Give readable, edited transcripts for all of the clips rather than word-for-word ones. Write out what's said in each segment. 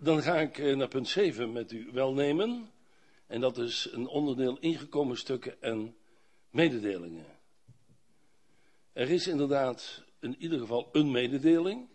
Dan ga ik naar punt 7 met u welnemen. En dat is een onderdeel ingekomen stukken en mededelingen. Er is inderdaad in ieder geval een mededeling.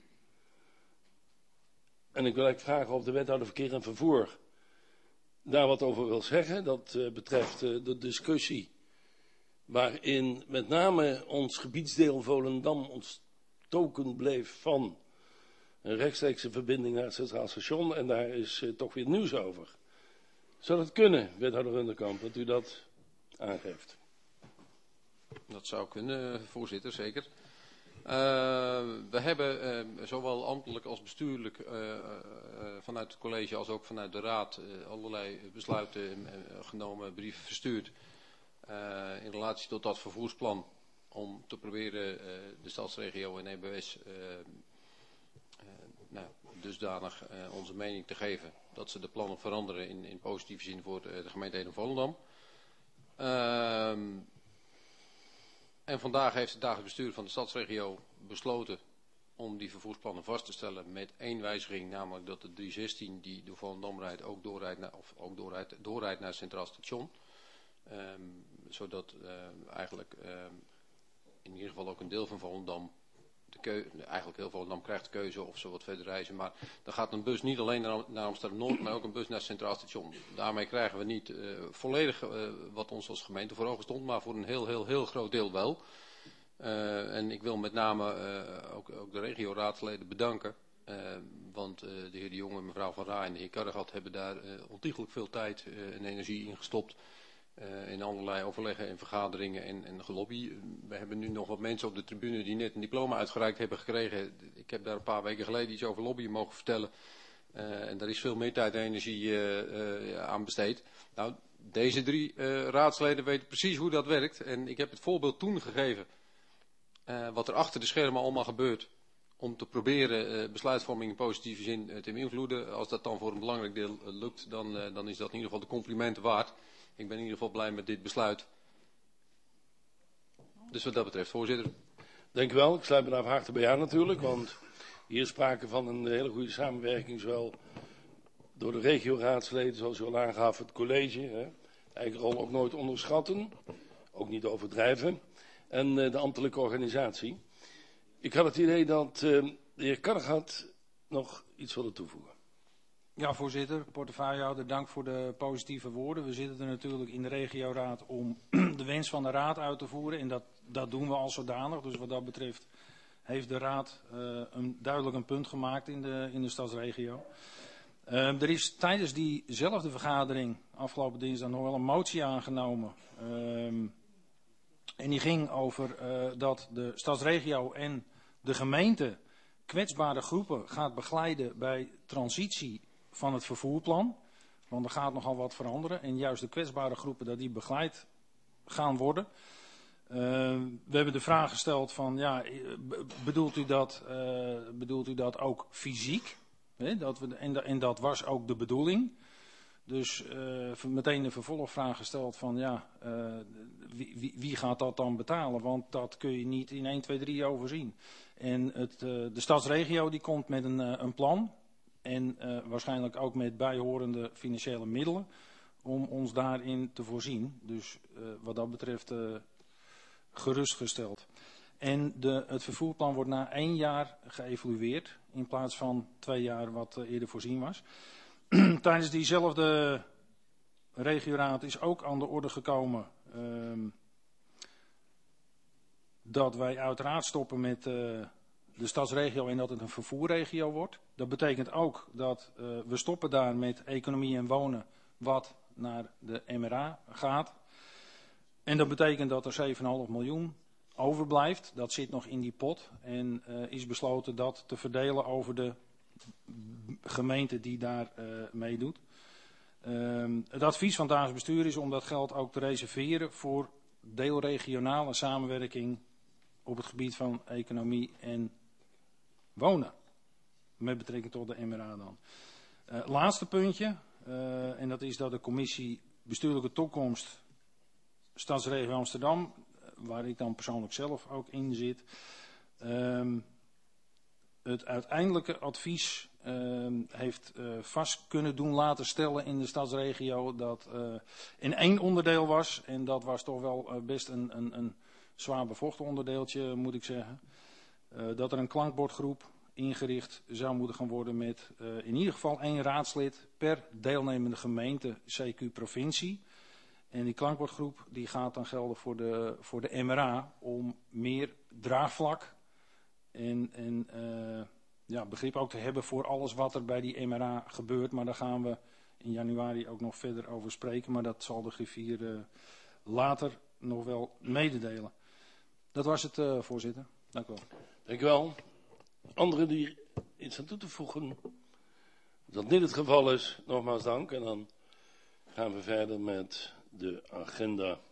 En ik wil eigenlijk vragen of de wethouder verkeer en vervoer daar wat over wil zeggen. Dat betreft de discussie waarin met name ons gebiedsdeel Volendam ontstoken bleef van een rechtstreekse verbinding naar het Centraal Station. En daar is toch weer nieuws over. Zou dat kunnen, wethouder Runderkamp, dat u dat aangeeft? Dat zou kunnen, voorzitter, zeker. We hebben zowel ambtelijk als bestuurlijk vanuit het college als ook vanuit de raad allerlei besluiten genomen, brieven verstuurd in relatie tot dat vervoersplan om te proberen de stadsregio en EBS dusdanig onze mening te geven dat ze de plannen veranderen in positieve zin voor de gemeente Ede-Volendam. En vandaag heeft het dagelijks bestuur van de stadsregio besloten om die vervoersplannen vast te stellen met één wijziging, namelijk dat de 316 die door Volendam rijdt ook doorrijdt naar het Centraal Station. Zodat eigenlijk in ieder geval ook een deel van Volendam, eigenlijk heel Volendam krijgt de keuze of ze wat verder reizen. Maar dan gaat een bus niet alleen naar Amsterdam-Noord, maar ook een bus naar het Centraal Station. Daarmee krijgen we niet volledig wat ons als gemeente voor ogen stond, maar voor een heel groot deel wel. En ik wil met name ook de regioraadsleden bedanken. Want de heer De Jonge, mevrouw Van Rij en de heer Karregat hebben daar ontiegelijk veel tijd en energie in gestopt. In allerlei overleggen en vergaderingen en gelobby. We hebben nu nog wat mensen op de tribune die net een diploma uitgereikt hebben gekregen. Ik heb daar een paar weken geleden iets over lobbyen mogen vertellen. En daar is veel meer tijd en energie aan besteed. Nou, deze 3 raadsleden weten precies hoe dat werkt. En ik heb het voorbeeld toen gegeven. Wat er achter de schermen allemaal gebeurt. Om te proberen besluitvorming in positieve zin te beïnvloeden. Als dat dan voor een belangrijk deel lukt, dan is dat in ieder geval de complimenten waard. Ik ben in ieder geval blij met dit besluit. Dus wat dat betreft, voorzitter. Dank u wel. Ik sluit me daar van harte bij aan natuurlijk. Want hier is sprake van een hele goede samenwerking. Zowel door de regioraadsleden, zoals u al aangaf, het college. Hè, eigen rol ook nooit onderschatten. Ook niet overdrijven. En de ambtelijke organisatie. Ik had het idee dat de heer Karregat nog iets wilde toevoegen. Ja, voorzitter, portefeuillehouder, dank voor de positieve woorden. We zitten er natuurlijk in de regioraad om de wens van de raad uit te voeren. En dat doen we al zodanig. Dus wat dat betreft heeft de raad duidelijk een punt gemaakt in de stadsregio. Er is tijdens diezelfde vergadering afgelopen dinsdag nog wel een motie aangenomen. En die ging over dat de stadsregio en de gemeente kwetsbare groepen gaat begeleiden bij transitie van het vervoerplan. Want er gaat nogal wat veranderen. En juist de kwetsbare groepen, dat die begeleid gaan worden. We hebben de vraag gesteld van, ja, bedoelt u dat ook fysiek? En dat was ook de bedoeling. Dus meteen een vervolgvraag gesteld van, ja, wie gaat dat dan betalen? Want dat kun je niet in 1, 2, 3 overzien. En de stadsregio die komt met een plan. En waarschijnlijk ook met bijhorende financiële middelen om ons daarin te voorzien. Dus wat dat betreft gerustgesteld. En het vervoerplan wordt na 1 jaar geëvalueerd in plaats van 2 jaar wat eerder voorzien was. Tijdens diezelfde regioraad is ook aan de orde gekomen dat wij uiteraard stoppen met de stadsregio en dat het een vervoerregio wordt. Dat betekent ook dat we stoppen daar met economie en wonen wat naar de MRA gaat. En dat betekent dat er 7,5 miljoen overblijft. Dat zit nog in die pot en is besloten dat te verdelen over de gemeente die daar meedoet. Het advies van het dagelijks bestuur is om dat geld ook te reserveren voor deelregionale samenwerking op het gebied van economie en wonen. Met betrekking tot de MRA dan. Laatste puntje. En dat is dat de commissie bestuurlijke toekomst Stadsregio Amsterdam, waar ik dan persoonlijk zelf ook in zit, het uiteindelijke advies heeft vast kunnen doen laten stellen in de stadsregio dat in 1 onderdeel was. En dat was toch wel best een zwaar bevochten onderdeeltje, moet ik zeggen. Dat er een klankbordgroep ingericht zou moeten gaan worden met in ieder geval 1 raadslid per deelnemende gemeente, CQ provincie. En die klankbordgroep die gaat dan gelden voor de MRA om meer draagvlak en begrip ook te hebben voor alles wat er bij die MRA gebeurt. Maar daar gaan we in januari ook nog verder over spreken. Maar dat zal de griffier later nog wel mededelen. Dat was het, voorzitter. Dank u wel. Dank u wel. Anderen die iets aan toe te voegen? Als dat niet het geval is, nogmaals dank. En dan gaan we verder met de agenda.